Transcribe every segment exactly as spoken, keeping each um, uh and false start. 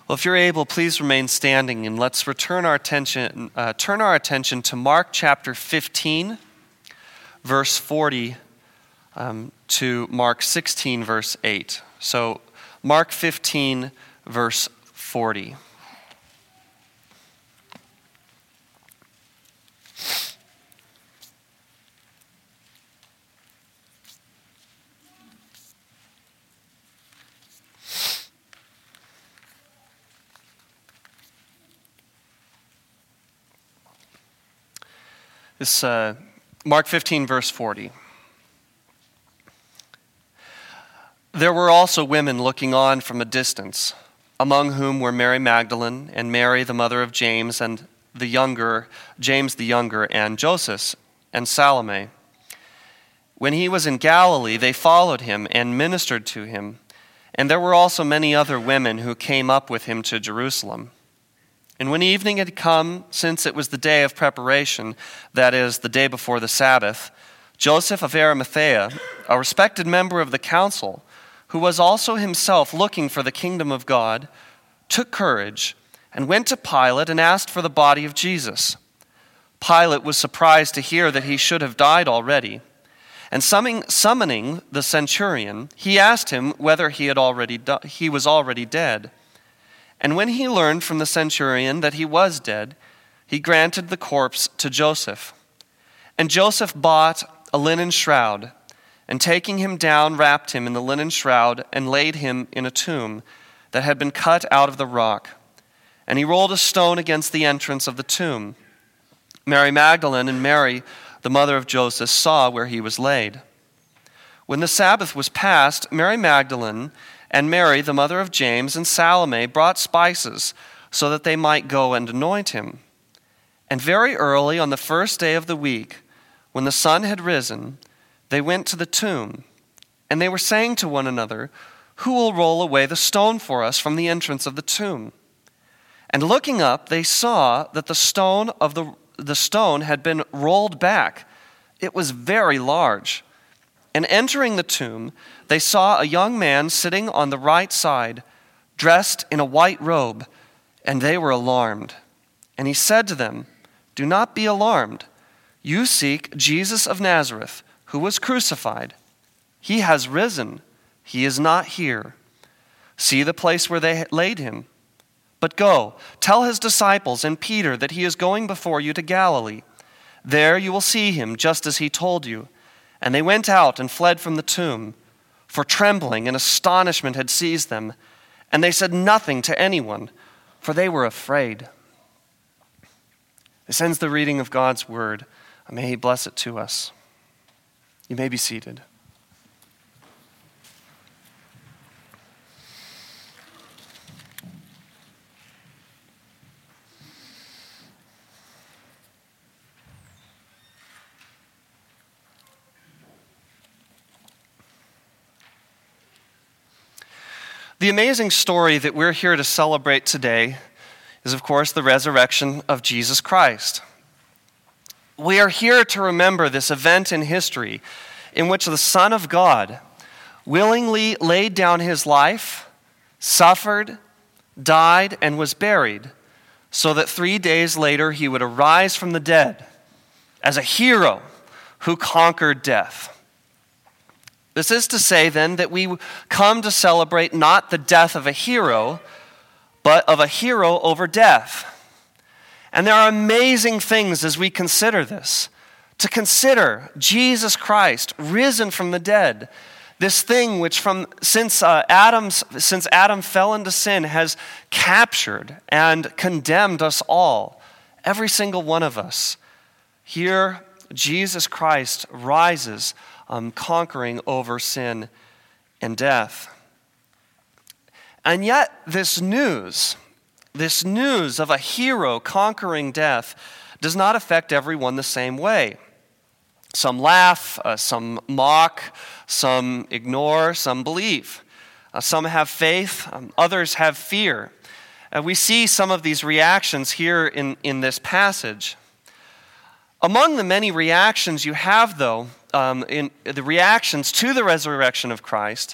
Well, if you're able, please remain standing, and let's return our attention, uh, turn our attention to Mark chapter fifteen, verse forty, um, to Mark sixteen, verse eight. So, Mark fifteen, verse forty. This uh, Mark fifteen, verse forty. There were also women looking on from a distance, among whom were Mary Magdalene and Mary, the mother of James, and the younger James the younger, and Joseph and Salome. When he was in Galilee, they followed him and ministered to him. And there were also many other women who came up with him to Jerusalem. And when evening had come, since it was the day of preparation, that is, the day before the Sabbath, Joseph of Arimathea, a respected member of the council, who was also himself looking for the kingdom of God, took courage and went to Pilate and asked for the body of Jesus. Pilate was surprised to hear that he should have died already. And summoning the centurion, he asked him whether he had already di- he was already dead. And when he learned from the centurion that he was dead, he granted the corpse to Joseph. And Joseph bought a linen shroud, and taking him down, wrapped him in the linen shroud, and laid him in a tomb that had been cut out of the rock. And he rolled a stone against the entrance of the tomb. Mary Magdalene and Mary, the mother of Joseph, saw where he was laid. When the Sabbath was past, Mary Magdalene and Mary, the mother of James, and Salome brought spices so that they might go and anoint him. And very early on the first day of the week, when the sun had risen, they went to the tomb. And they were saying to one another, "Who will roll away the stone for us from the entrance of the tomb?" And looking up, they saw that the stone of the, the stone had been rolled back. It was very large. And entering the tomb, they saw a young man sitting on the right side, dressed in a white robe, and they were alarmed. And he said to them, "Do not be alarmed. You seek Jesus of Nazareth, who was crucified. He has risen. He is not here. See the place where they laid him. But go, tell his disciples and Peter that he is going before you to Galilee. There you will see him, just as he told you." And they went out and fled from the tomb, for trembling and astonishment had seized them. And they said nothing to anyone, for they were afraid. This ends the reading of God's word. May he bless it to us. You may be seated. The amazing story that we're here to celebrate today is, of course, the resurrection of Jesus Christ. We are here to remember this event in history in which the Son of God willingly laid down his life, suffered, died, and was buried, so that three days later he would arise from the dead as a hero who conquered death. This is to say, then, that we come to celebrate not the death of a hero, but of a hero over death. And there are amazing things as we consider this. To consider Jesus Christ risen from the dead, this thing which from since uh, Adam's since Adam fell into sin has captured and condemned us all, every single one of us. Here, Jesus Christ rises, Um, conquering over sin and death. And yet this news, this news of a hero conquering death does not affect everyone the same way. Some laugh, uh, some mock, some ignore, some believe. Uh, some have faith, um, others have fear. Uh, we see some of these reactions here in, in this passage. Among the many reactions you have, though, Um, in the reactions to the resurrection of Christ,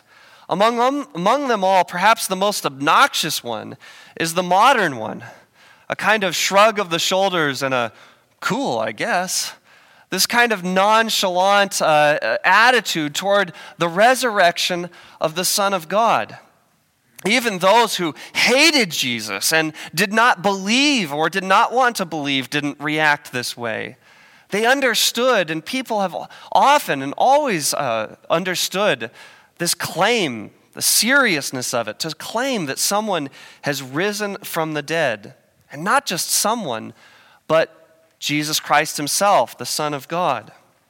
Among them, among them all, perhaps the most obnoxious one is the modern one, a kind of shrug of the shoulders and a cool, I guess. This kind of nonchalant uh, attitude toward the resurrection of the Son of God. Even those who hated Jesus and did not believe or did not want to believe didn't react this way. They understood, and people have often and always uh, understood this claim, the seriousness of it, to claim that someone has risen from the dead. And not just someone, but Jesus Christ himself, the Son of God.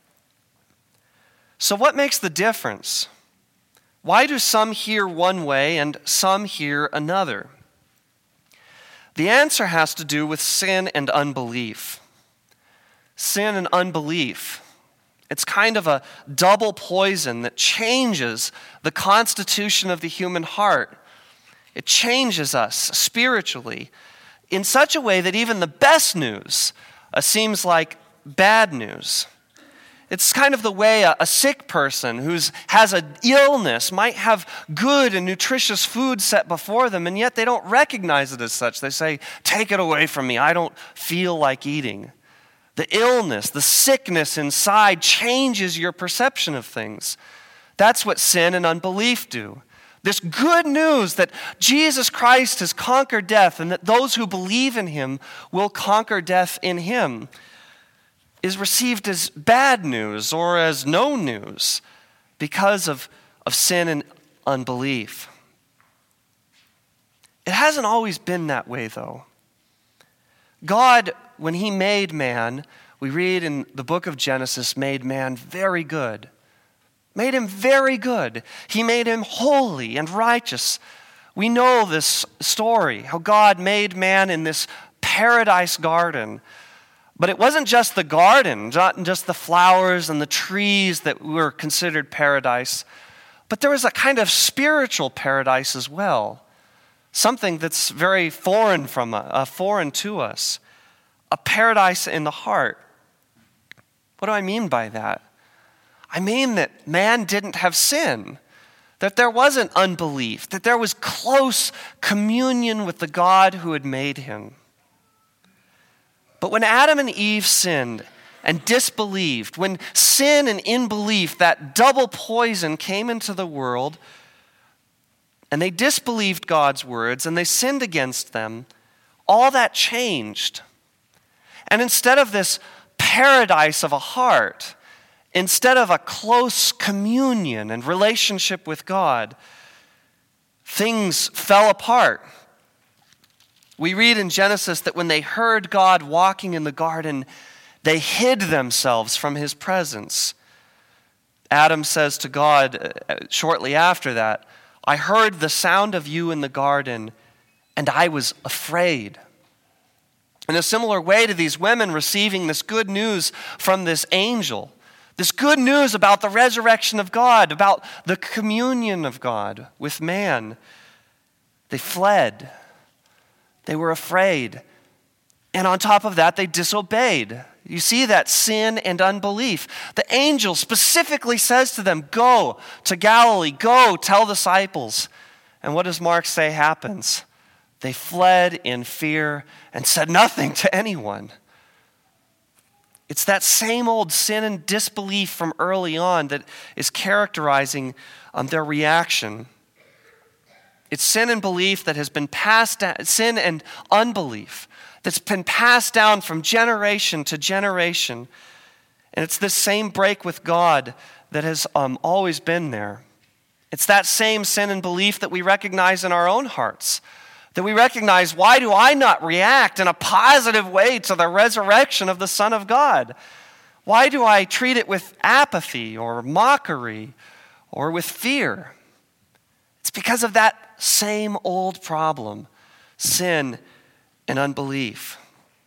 So what makes the difference? Why do some hear one way and some hear another? The answer has to do with sin and unbelief. Sin and unbelief. It's kind of a double poison that changes the constitution of the human heart. It changes us spiritually in such a way that even the best news uh, seems like bad news. It's kind of the way a, a sick person who has an illness might have good and nutritious food set before them, and yet they don't recognize it as such. They say, "Take it away from me. I don't feel like eating." The illness, the sickness inside changes your perception of things. That's what sin and unbelief do. This good news that Jesus Christ has conquered death and that those who believe in him will conquer death in him is received as bad news or as no news because of, of sin and unbelief. It hasn't always been that way, though. God, when he made man, we read in the book of Genesis, made man very good. Made him very good. He made him holy and righteous. We know this story, how God made man in this paradise garden. But it wasn't just the garden, not just the flowers and the trees that were considered paradise, but there was a kind of spiritual paradise as well. Something that's very foreign from uh, foreign to us. A paradise in the heart. What do I mean by that? I mean that man didn't have sin, that there wasn't unbelief, that there was close communion with the God who had made him. But when Adam and Eve sinned and disbelieved, when sin and unbelief, that double poison, came into the world, and they disbelieved God's words and they sinned against them, all that changed. And instead of this paradise of a heart, instead of a close communion and relationship with God, things fell apart. We read in Genesis that when they heard God walking in the garden, they hid themselves from his presence. Adam says to God shortly after that, "I heard the sound of you in the garden, and I was afraid." In a similar way to these women receiving this good news from this angel, this good news about the resurrection of God, about the communion of God with man, they fled. They were afraid. And on top of that, they disobeyed. You see that sin and unbelief. The angel specifically says to them, "Go to Galilee, go tell disciples." And what does Mark say happens? They fled in fear and said nothing to anyone. It's that same old sin and disbelief from early on that is characterizing um, their reaction. It's sin and belief that has been passed down, sin and unbelief that's been passed down from generation to generation. And it's this same break with God that has um, always been there. It's that same sin and belief that we recognize in our own hearts. That we recognize, why do I not react in a positive way to the resurrection of the Son of God? Why do I treat it with apathy or mockery or with fear? It's because of that same old problem, sin and unbelief.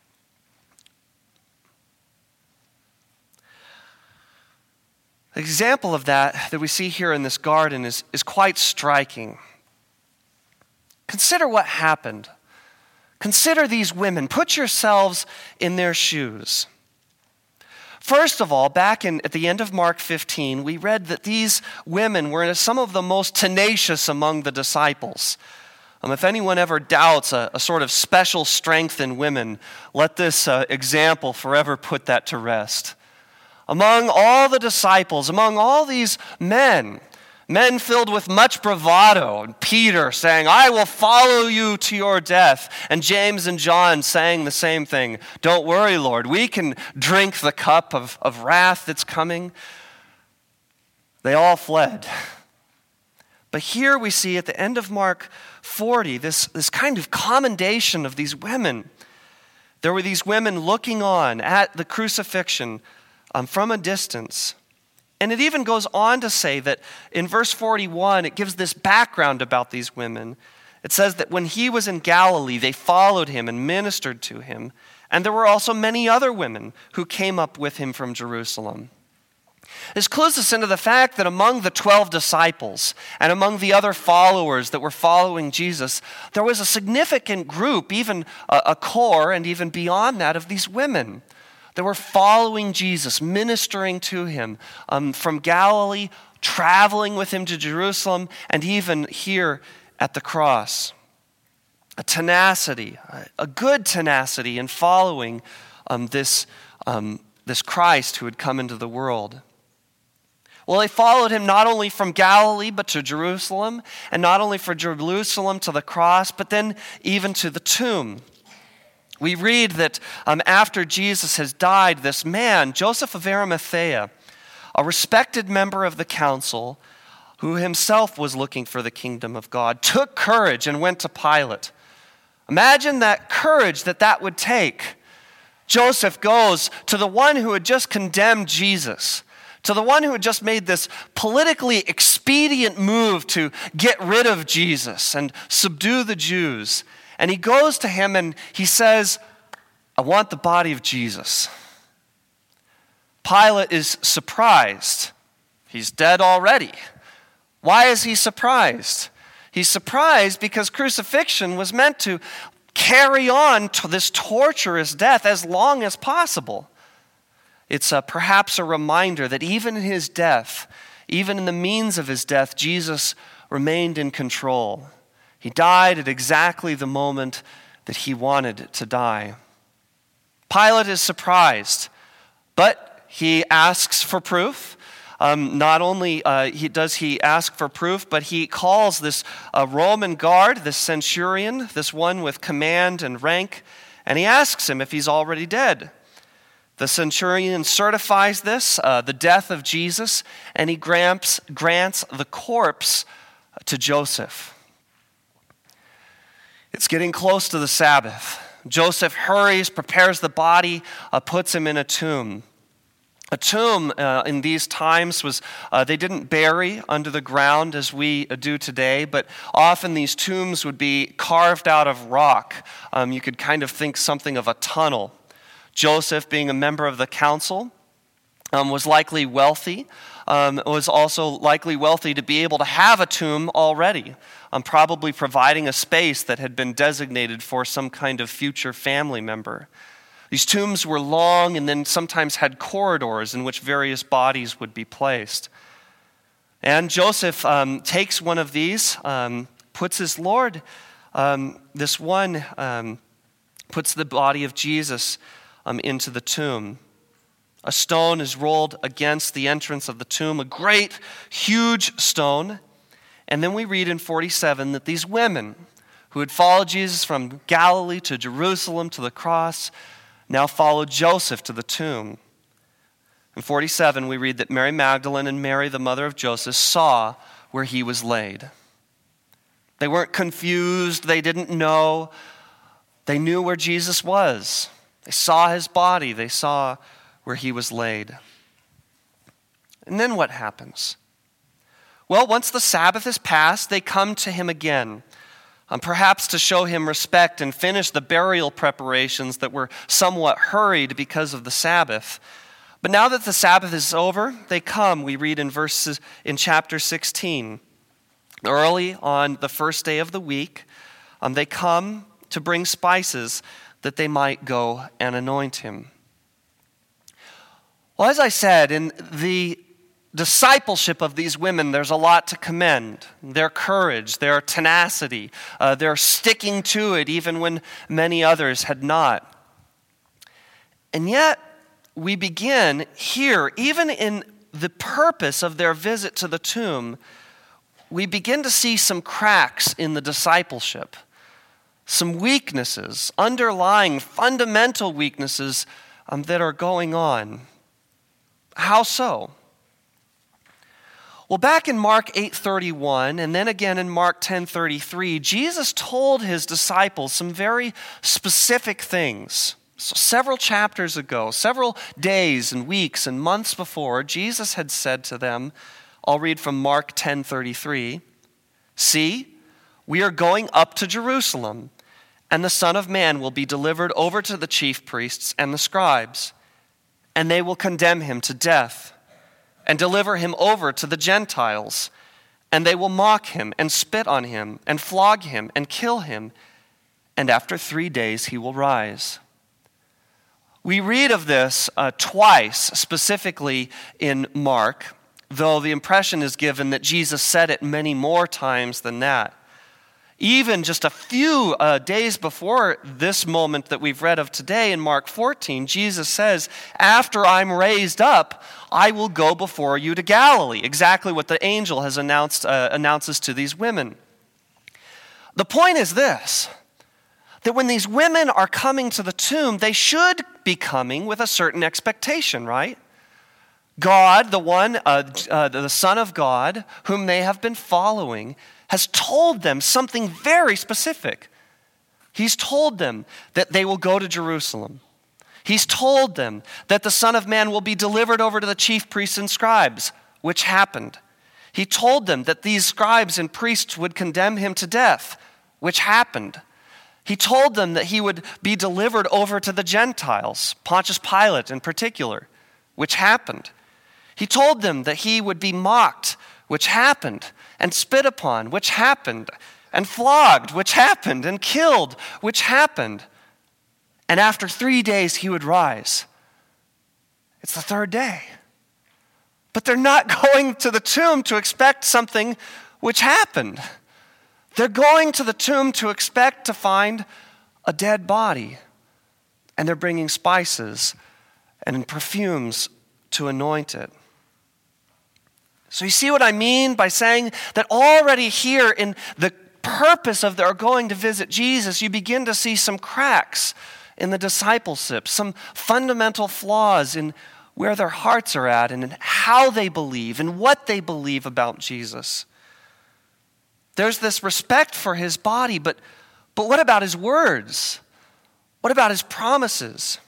An example of that that we see here in this garden is, is quite striking. Consider what happened. Consider these women. Put yourselves in their shoes. First of all, back in, at the end of Mark fifteen, we read that these women were some of the most tenacious among the disciples. Um, if anyone ever doubts a, a sort of special strength in women, let this uh, example forever put that to rest. Among all the disciples, among all these men, men filled with much bravado, and Peter saying, I will follow you to your death, and James and John saying the same thing, don't worry, Lord, we can drink the cup of, of wrath that's coming. They all fled. But here we see at the end of Mark forty, this, this kind of commendation of these women. There were these women looking on at the crucifixion um, from a distance. And it even goes on to say that in verse forty-one, it gives this background about these women. It says that when he was in Galilee, they followed him and ministered to him. And there were also many other women who came up with him from Jerusalem. This clues us into the fact that among the twelve disciples and among the other followers that were following Jesus, there was a significant group, even a, a core and even beyond that, of these women that were following Jesus, ministering to him um, from Galilee, traveling with him to Jerusalem, and even here at the cross. A tenacity, a good tenacity in following um, this, um, this Christ who had come into the world. Well, they followed him not only from Galilee, but to Jerusalem, and not only from Jerusalem to the cross, but then even to the tomb. We read that um, after Jesus has died, this man, Joseph of Arimathea, a respected member of the council, who himself was looking for the kingdom of God, took courage and went to Pilate. Imagine that courage that that would take. Joseph goes to the one who had just condemned Jesus, to the one who had just made this politically expedient move to get rid of Jesus and subdue the Jews. And he goes to him and he says, I want the body of Jesus. Pilate is surprised. He's dead already. Why is he surprised? He's surprised because crucifixion was meant to carry on to this torturous death as long as possible. It's a, perhaps a reminder that even in his death, even in the means of his death, Jesus remained in control. He died at exactly the moment that he wanted to die. Pilate is surprised, but he asks for proof. Um, not only uh, he, does he ask for proof, but he calls this uh, Roman guard, this centurion, this one with command and rank, and he asks him if he's already dead. The centurion certifies this, uh, the death of Jesus, and he grants, grants the corpse to Joseph. It's getting close to the Sabbath. Joseph hurries, prepares the body, uh, puts him in a tomb. A tomb uh, in these times was, uh, they didn't bury under the ground as we do today, but often these tombs would be carved out of rock. Um, you could kind of think something of a tunnel. Joseph, being a member of the council, um, was likely wealthy, um, was also likely wealthy to be able to have a tomb already, um, probably providing a space that had been designated for some kind of future family member. These tombs were long and then sometimes had corridors in which various bodies would be placed. And Joseph um, takes one of these, um, puts his Lord, um, this one, um, puts the body of Jesus um, into the tomb. A stone is rolled against the entrance of the tomb, a great, huge stone. And then we read in forty-seven that these women who had followed Jesus from Galilee to Jerusalem to the cross now followed Joseph to the tomb. In forty-seven, we read that Mary Magdalene and Mary, the mother of Joseph, saw where he was laid. They weren't confused. They didn't know. They knew where Jesus was. They saw his body. They saw where he was laid. And then what happens? Well, once the Sabbath is passed, they come to him again. Um, perhaps to show him respect and finish the burial preparations that were somewhat hurried because of the Sabbath. But now that the Sabbath is over, they come, we read in verses in chapter sixteen. Early on the first day of the week, um, they come to bring spices that they might go and anoint him. Well, as I said, in the discipleship of these women, there's a lot to commend. Their courage, their tenacity, uh, their sticking to it even when many others had not. And yet, we begin here, even in the purpose of their visit to the tomb, we begin to see some cracks in the discipleship, some weaknesses, underlying fundamental weaknesses um, that are going on. How so? Well, back in Mark eight thirty-one and then again in Mark ten thirty-three, Jesus told his disciples some very specific things. So several chapters ago, several days and weeks and months before, Jesus had said to them, I'll read from Mark ten thirty-three, "See, we are going up to Jerusalem, and the Son of Man will be delivered over to the chief priests and the scribes, and they will condemn him to death and deliver him over to the Gentiles, and they will mock him and spit on him and flog him and kill him, and after three days he will rise." We read of this uh, twice, specifically in Mark, though the impression is given that Jesus said it many more times than that. Even just a few uh, days before this moment that we've read of today in Mark fourteen, Jesus says, "After I'm raised up, I will go before you to Galilee." Exactly what the angel has announced, uh, announces to these women. The point is this, that when these women are coming to the tomb, they should be coming with a certain expectation, right? God, the one, uh, uh, the Son of God, whom they have been following, has told them something very specific. He's told them that they will go to Jerusalem. He's told them that the Son of Man will be delivered over to the chief priests and scribes, which happened. He told them that these scribes and priests would condemn him to death, which happened. He told them that he would be delivered over to the Gentiles, Pontius Pilate in particular, which happened. He told them that he would be mocked, which happened, and spit upon, which happened, and flogged, which happened, and killed, which happened. And after three days he would rise. It's the third day. But they're not going to the tomb to expect something which happened. They're going to the tomb to expect to find a dead body. And they're bringing spices and perfumes to anoint it. So you see what I mean by saying that already here in the purpose of their going to visit Jesus, you begin to see some cracks in the discipleship, some fundamental flaws in where their hearts are at and in how they believe and what they believe about Jesus. There's this respect for his body, but, but what about his words? What about his promises?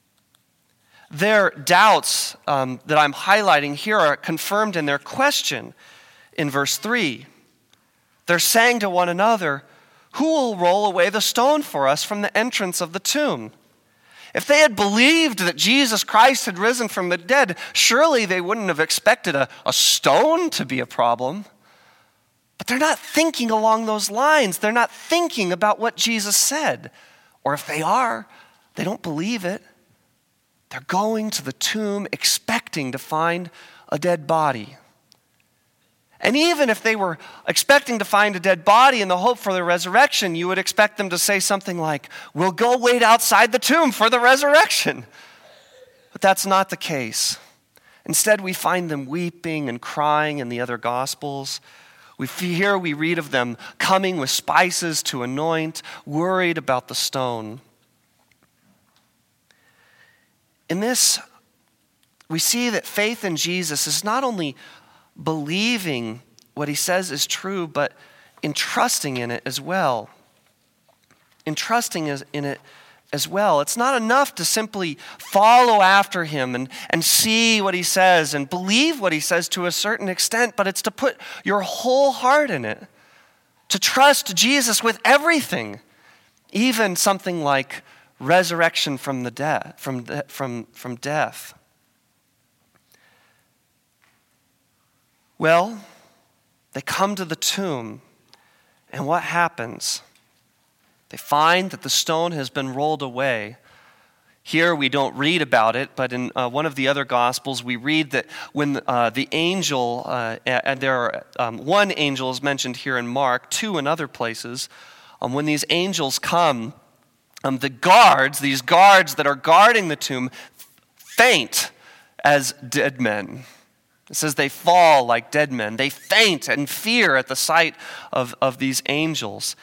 Their doubts um, that I'm highlighting here are confirmed in their question in verse three. They're saying to one another, "Who will roll away the stone for us from the entrance of the tomb?" If they had believed that Jesus Christ had risen from the dead, surely they wouldn't have expected a, a stone to be a problem. But they're not thinking along those lines. They're not thinking about what Jesus said. Or if they are, they don't believe it. They're going to the tomb expecting to find a dead body. And even if they were expecting to find a dead body in the hope for the resurrection, you would expect them to say something like, "We'll go wait outside the tomb for the resurrection." But that's not the case. Instead, we find them weeping and crying in the other Gospels. We here we read of them coming with spices to anoint, worried about the stone. In this, we see that faith in Jesus is not only believing what he says is true, but entrusting in it as well. Entrusting in it as well. It's not enough to simply follow after him and, and see what he says and believe what he says to a certain extent, but it's to put your whole heart in it, to trust Jesus with everything, even something like resurrection from the death, from de- from from death. Well, they come to the tomb, and what happens? They find that the stone has been rolled away. Here we don't read about it, but in uh, one of the other Gospels we read that when uh, the angel, uh, and there are um, one angel is mentioned here in Mark, two in other places, um, when these angels come, um, the guards, these guards that are guarding the tomb, faint as dead men. It says they fall like dead men. They faint in fear at the sight of, of these angels.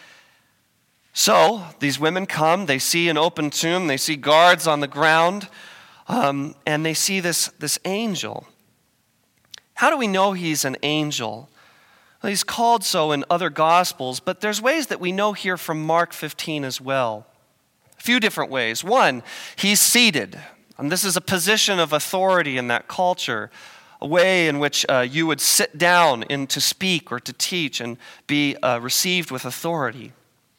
So these women come, they see an open tomb, they see guards on the ground, um, and they see this, this angel. How do we know he's an angel? Well, he's called so in other Gospels, but there's ways that we know here from Mark fifteen as well. A few different ways. One, he's seated. And this is a position of authority in that culture, a way in which uh, you would sit down in to speak or to teach and be uh, received with authority.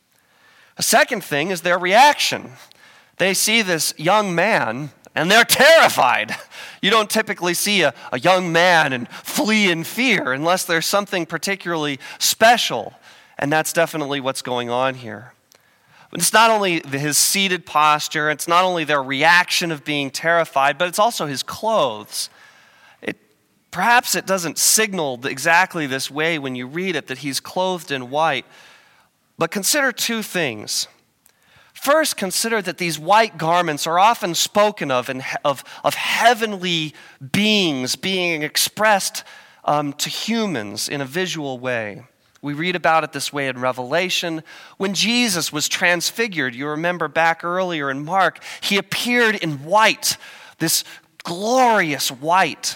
A second thing is their reaction. They see this young man and they're terrified. You don't typically see a, a young man and flee in fear unless there's something particularly special. And that's definitely what's going on here. But it's not only his seated posture, it's not only their reaction of being terrified, but it's also his clothes. It, perhaps it doesn't signal exactly this way when you read it, that he's clothed in white. But consider two things. First, consider that these white garments are often spoken of in, of, of heavenly beings being expressed um, to humans in a visual way. We read about it this way in Revelation. When Jesus was transfigured, you remember back earlier in Mark, he appeared in white, this glorious white.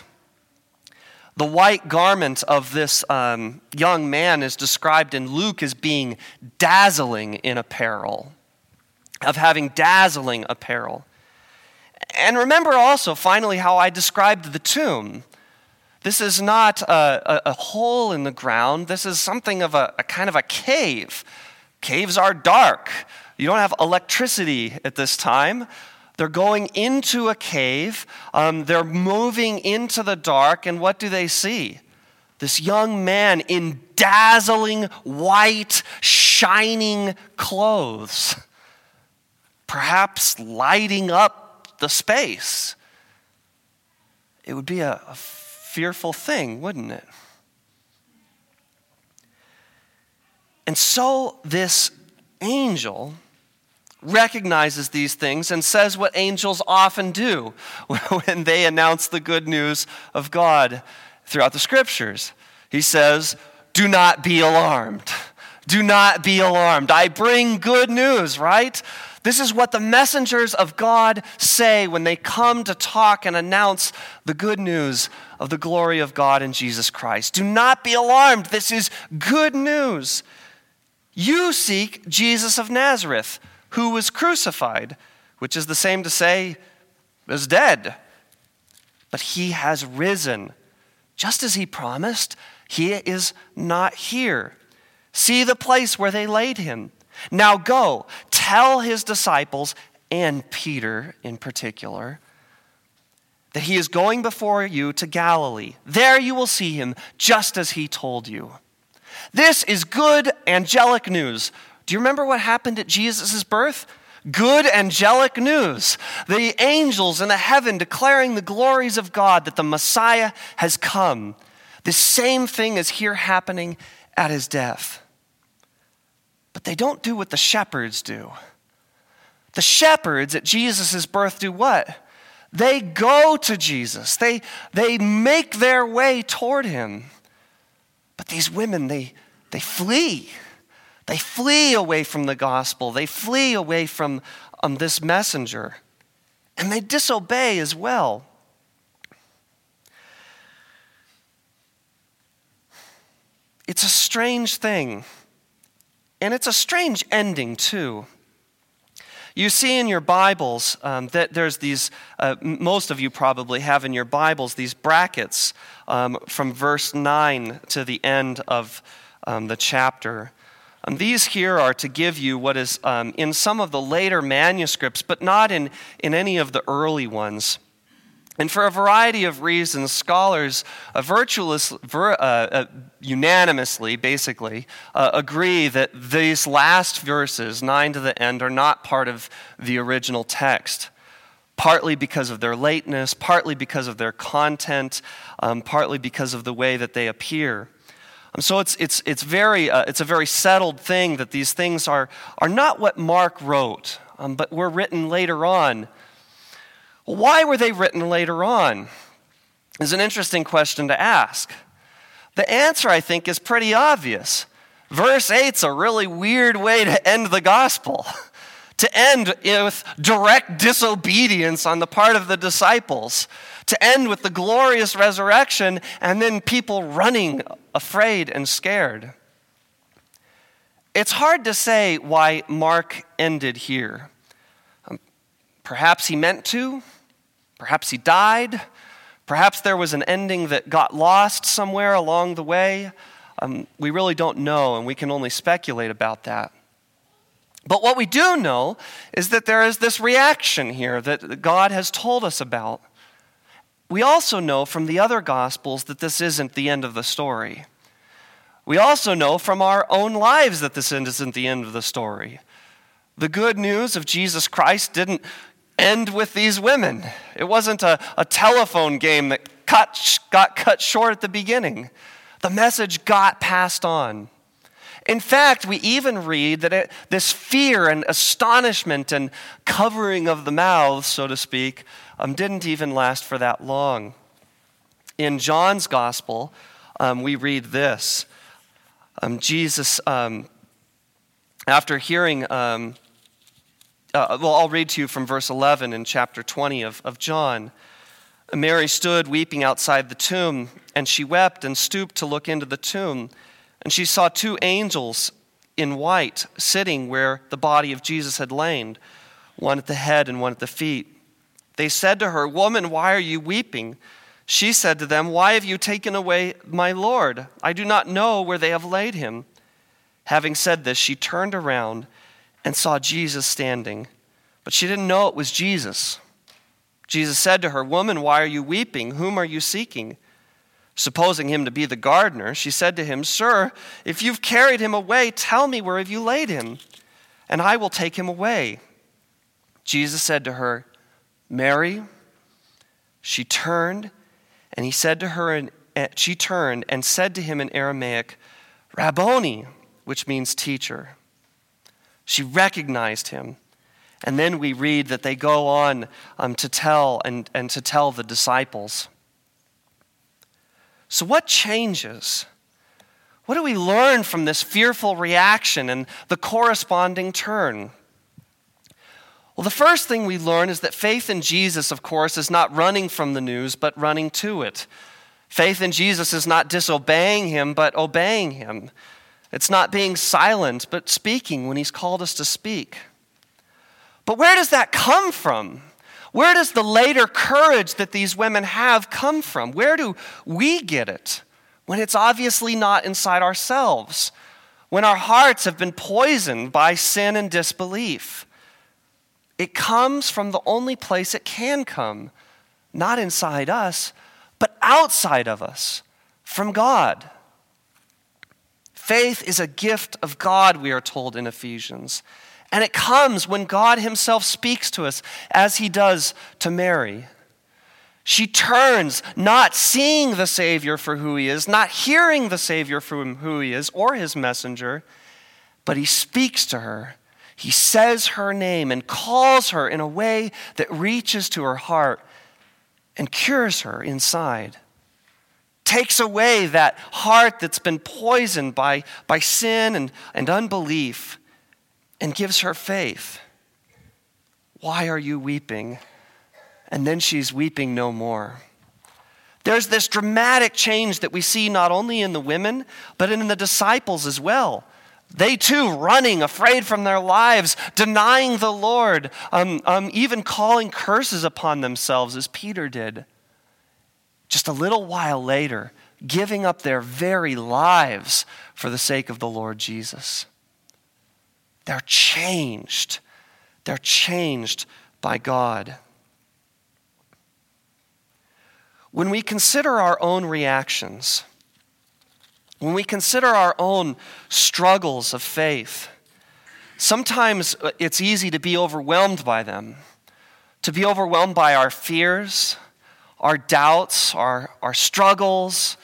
The white garment of this um, young man is described in Luke as being dazzling in apparel, of having dazzling apparel. And remember also, finally, how I described the tomb. This is not a, a, a hole in the ground. This is something of a, a kind of a cave. Caves are dark. You don't have electricity at this time. They're going into a cave. Um, they're moving into the dark. And what do they see? This young man in dazzling white, shining clothes, perhaps lighting up the space. It would be a, a fearful thing, wouldn't it? And so this angel recognizes these things and says what angels often do when they announce the good news of God throughout the scriptures. He says, "Do not be alarmed. Do not be alarmed. I bring good news," right? This is what the messengers of God say when they come to talk and announce the good news of the glory of God in Jesus Christ. Do not be alarmed. This is good news. You seek Jesus of Nazareth, who was crucified, which is the same to say, is dead. But he has risen. Just as he promised, he is not here. See the place where they laid him. Now go, tell his disciples, and Peter in particular, that he is going before you to Galilee. There you will see him, just as he told you. This is good angelic news. Do you remember what happened at Jesus' birth? Good angelic news. The angels in the heaven declaring the glories of God, that the Messiah has come. The same thing is here happening at his death. But they don't do what the shepherds do. The shepherds at Jesus' birth do what? They go to Jesus. They, they make their way toward him. But these women, they, they flee. They flee away from the gospel. They flee away from um, this messenger. And they disobey as well. It's a strange thing. And it's a strange ending, too. You see in your Bibles um, that there's these, uh, most of you probably have in your Bibles, these brackets um, from verse nine to the end of um, the chapter. And these here are to give you what is um, in some of the later manuscripts, but not in, in any of the early ones. And for a variety of reasons, scholars uh, virtuous, ver, uh, uh, unanimously, basically, uh, agree that these last verses, nine to the end, are not part of the original text. partly because of their lateness, partly because of their content, um, partly because of the way that they appear. Um, so it's it's it's very uh, it's a very settled thing that these things are are not what Mark wrote, um, but were written later on. Well, why were they written later on? Is an interesting question to ask. The answer, I think, is pretty obvious. Verse eight's a really weird way to end the gospel. To end with direct disobedience on the part of the disciples. To end with the glorious resurrection and then people running afraid and scared. It's hard to say why Mark ended here. Um, perhaps he meant to. Perhaps he died. Perhaps there was an ending that got lost somewhere along the way. Um, we really don't know, and we can only speculate about that. But what we do know is that there is this reaction here that God has told us about. We also know from the other Gospels that this isn't the end of the story. We also know from our own lives that this isn't the end of the story. The good news of Jesus Christ didn't end with these women. It wasn't a, a telephone game that cut, got cut short at the beginning. The message got passed on. In fact, we even read that it, this fear and astonishment and covering of the mouths, so to speak, um, didn't even last for that long. In John's gospel, um, we read this. Um, Jesus, um, after hearing, um, uh, well, I'll read to you from verse eleven in chapter twenty of, of John. Mary stood weeping outside the tomb, and she wept and stooped to look into the tomb. And she saw two angels in white sitting where the body of Jesus had lain, one at the head and one at the feet. They said to her, "Woman, why are you weeping?" She said to them, "Why have you taken away my Lord? I do not know where they have laid him." Having said this, she turned around and saw Jesus standing, but she didn't know it was Jesus. Jesus said to her, "Woman, why are you weeping? Whom are you seeking?" Supposing him to be the gardener, she said to him, "Sir, if you've carried him away, tell me where have you laid him, and I will take him away." Jesus said to her, "Mary." She turned, and he said to her, and she turned and said to him in Aramaic, "Rabboni," which means teacher. She recognized him. And then we read that they go on um, to tell and, and to tell the disciples. So what changes? What do we learn from this fearful reaction and the corresponding turn? Well, the first thing we learn is that faith in Jesus, of course, is not running from the news, but running to it. Faith in Jesus is not disobeying him, but obeying him. It's not being silent, but speaking when he's called us to speak. But where does that come from? Where does the later courage that these women have come from? Where do we get it when it's obviously not inside ourselves? When our hearts have been poisoned by sin and disbelief? It comes from the only place it can come, not inside us, but outside of us, from God. Faith is a gift of God, we are told in Ephesians. And it comes when God himself speaks to us, as he does to Mary. She turns, not seeing the Savior for who he is, not hearing the Savior for who he is or his messenger, but he speaks to her. He says her name and calls her in a way that reaches to her heart and cures her inside. Takes away that heart that's been poisoned by, by sin and, and unbelief, and gives her faith. "Why are you weeping?" And then she's weeping no more. There's this dramatic change that we see not only in the women, but in the disciples as well. They too running, afraid from their lives, denying the Lord, um, um, even calling curses upon themselves as Peter did. Just a little while later, giving up their very lives for the sake of the Lord Jesus. They're changed. They're changed by God. When we consider our own reactions, when we consider our own struggles of faith, sometimes it's easy to be overwhelmed by them, to be overwhelmed by our fears, our doubts, our, our struggles.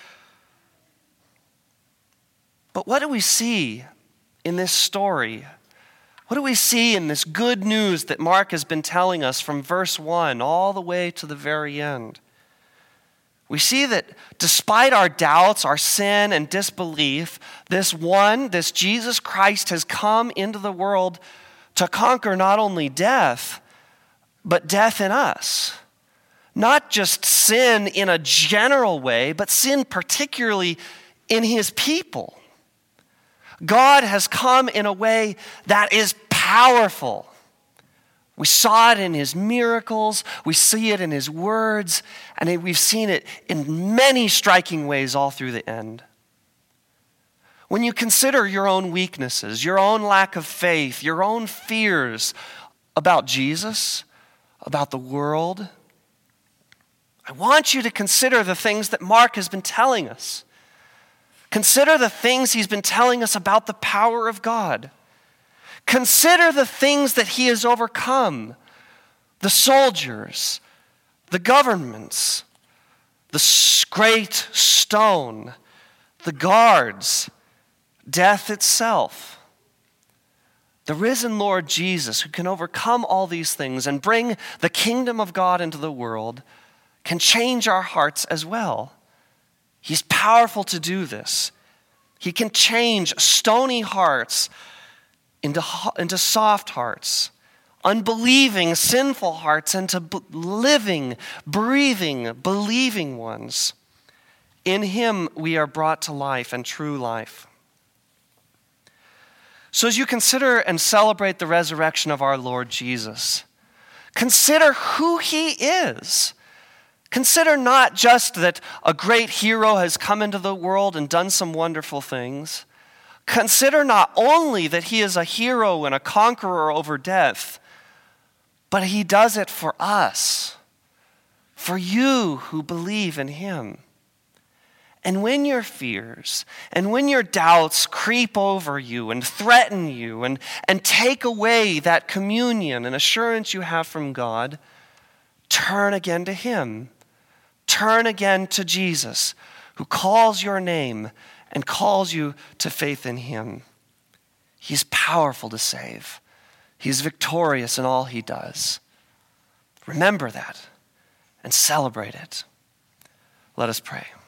But what do we see in this story? What do we see in this good news that Mark has been telling us from verse one all the way to the very end? We see that despite our doubts, our sin, and disbelief, this one, this Jesus Christ, has come into the world to conquer not only death, but death in us. Not just sin in a general way, but sin particularly in his people. God has come in a way that is powerful. We saw it in his miracles, we see it in his words, and we've seen it in many striking ways all through the end. When you consider your own weaknesses, your own lack of faith, your own fears about Jesus, about the world, I want you to consider the things that Mark has been telling us. Consider the things he's been telling us about the power of God. Consider the things that he has overcome. The soldiers, the governments, the great stone, the guards, death itself. The risen Lord Jesus, who can overcome all these things and bring the kingdom of God into the world, can change our hearts as well. He's powerful to do this. He can change stony hearts into, into soft hearts, unbelieving, sinful hearts into living, breathing, believing ones. In him we are brought to life and true life. So as you consider and celebrate the resurrection of our Lord Jesus, consider who he is. Consider not just that a great hero has come into the world and done some wonderful things. Consider not only that he is a hero and a conqueror over death, but he does it for us, for you who believe in him. And when your fears and when your doubts creep over you and threaten you and, and take away that communion and assurance you have from God, turn again to him. Turn again to Jesus, who calls your name and calls you to faith in him. He's powerful to save. He's victorious in all he does. Remember that and celebrate it. Let us pray.